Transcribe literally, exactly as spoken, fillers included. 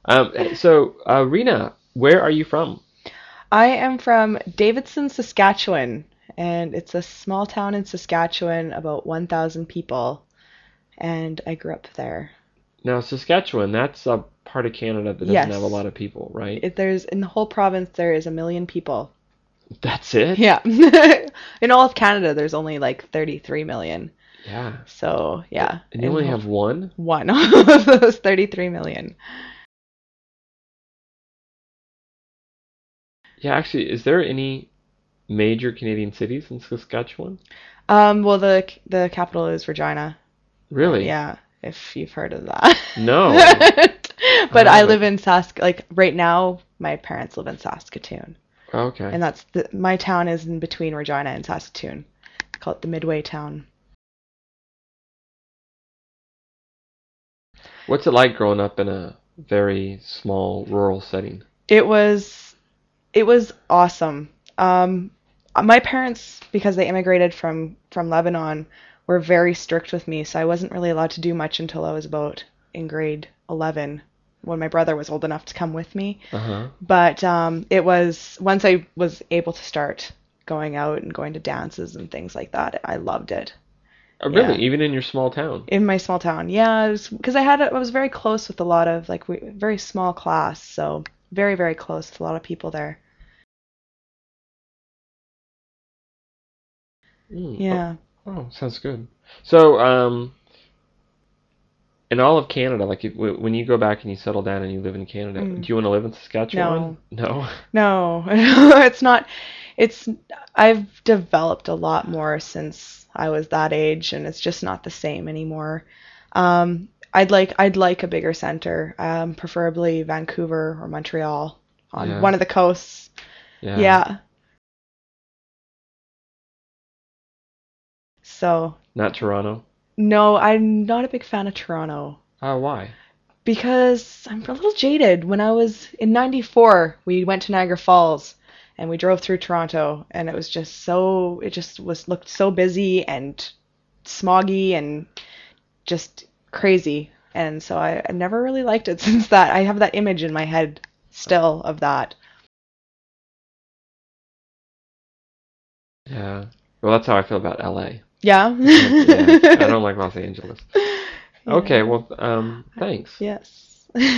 Um, so, uh, Rena, where are you from? I am from Davidson, Saskatchewan, and it's a small town in Saskatchewan, about one thousand people, and I grew up there. Now, Saskatchewan, that's a part of Canada that doesn't have a Yes, lot of people, right? it, there's in the whole province there is a million people. That's it? Yeah. In all of Canada, there's only like thirty-three million. Yeah. So, yeah, And you in the only whole, have one? one of those thirty-three million. Yeah, actually, is there any major Canadian cities in Saskatchewan? Um, well, the the capital is Regina. Uh, Really? yeah, if you've heard of that. No, I But I live haven't. in Sask, like right now, my parents live in Saskatoon. Okay. And that's the, my town is in between Regina and Saskatoon. I call it the Midway town. What's it like growing up in a very small rural setting? It was it was awesome. Um, my parents, because they immigrated from from Lebanon, were very strict with me, so I wasn't really allowed to do much until I was about in grade eleven when my brother was old enough to come with me. Uh-huh. But um, it was once I was able to start going out and going to dances and things like that, I loved it. Oh, really? Yeah. Even in your small town? In my small town. Yeah, because I had a, I was very close with a lot of like we, very small class, so very very close with a lot of people there. Mm. Oh, Yeah. oh, sounds good. So, um, in all of Canada, like if, w- when you go back and you settle down and you live in Canada, do Mm. you want to live in Saskatchewan? No. No? No. It's not it's I've developed a lot more since I was that age and it's just not the same anymore. Um I'd like I'd like a bigger center, um preferably Vancouver or Montreal on Yeah. one of the coasts. Yeah. Yeah. So, Not Toronto? no, I'm not a big fan of Toronto. Oh, why? Because I'm a little jaded. When I was in ninety-four, we went to Niagara Falls and we drove through Toronto and it was just so it just was looked so busy and smoggy and just crazy. And so I, I never really liked it since that. I have that image in my head still of that. Yeah. Well, that's how I feel about L A. Yeah. I can't, yeah, I don't like Los Angeles. Okay, Yeah. well, um, thanks. Yes.